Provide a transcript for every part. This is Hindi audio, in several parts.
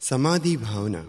समाधि भावना।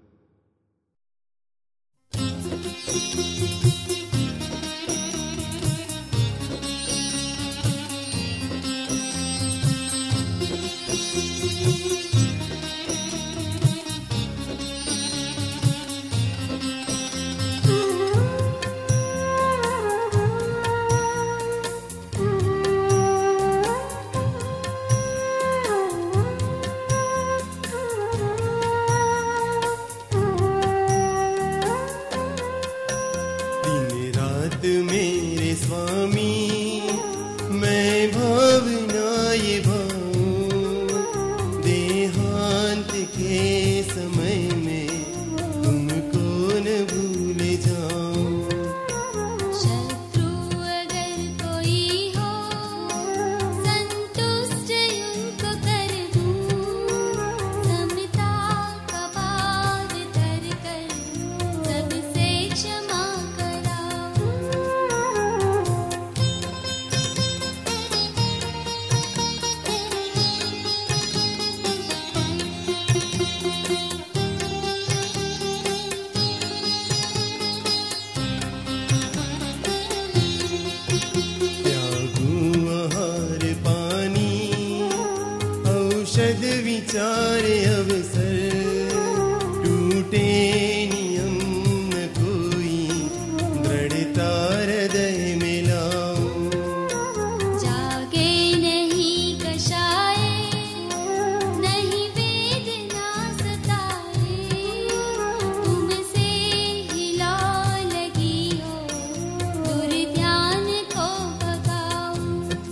मेरे स्वामी मैं भावना ये भाऊं, देहांत के समय में तुमको न भूल जाऊं। शत्रु अगर कोई हो संतुष्ट उनको कर दूं, समता का भाव धर कर सबसे क्षमा औषध विचार अवसर, टूटे नियम न कोई, दृढ़ता हृदय में लाऊं। जागे नहीं कषाय, नहीं वेदना सताए, तुमसे ही लौ लगी हो, दुर्ध्यान को भगाऊं।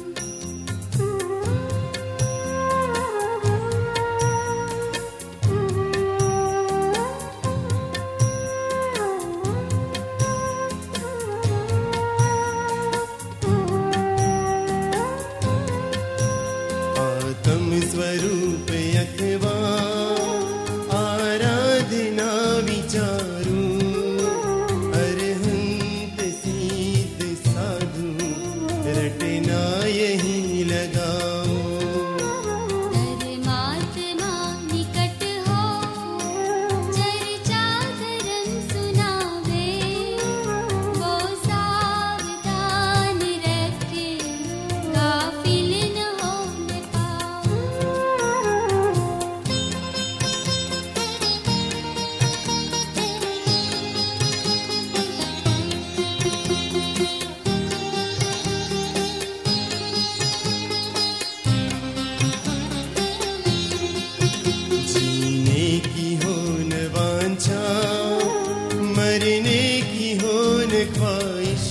आत्म स्वरूप अथवा आराधना विचारूं, अरहंत सिद्ध साधु रटना यही लगाऊं। परमात्मा निकट हो, चर्चा धर्म सुनावे, वो सावधान रखे, गाफिल न होने पाऊं। जीने की हो न वांछा, मरने की हो न ख्वाहिश,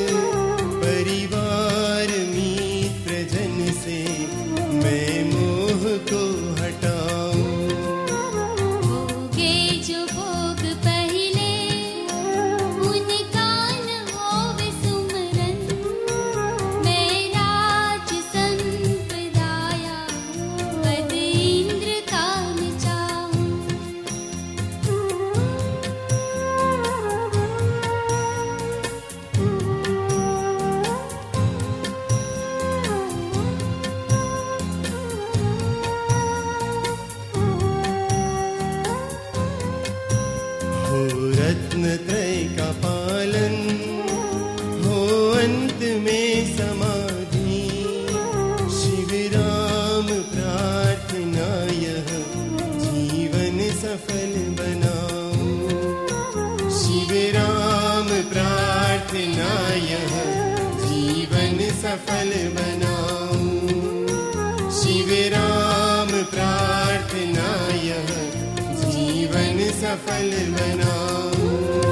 परिवार मित्र जन से मैं मोह को हटाऊं। भोगे जो भोग पहले, उनका न होवे सुमरन, मैं राज संप्रदाया पद इंद्र का न चाहूं। हो रत्न त्रय का पालन, हो अंत में समाधि, शिव राम प्रार्थना यह जीवन सफल बनाऊं। शिव राम प्रार्थना यह जीवन सफल बनाऊं। शिव राम प्रार्थना यह जीवन सफल बनाऊं।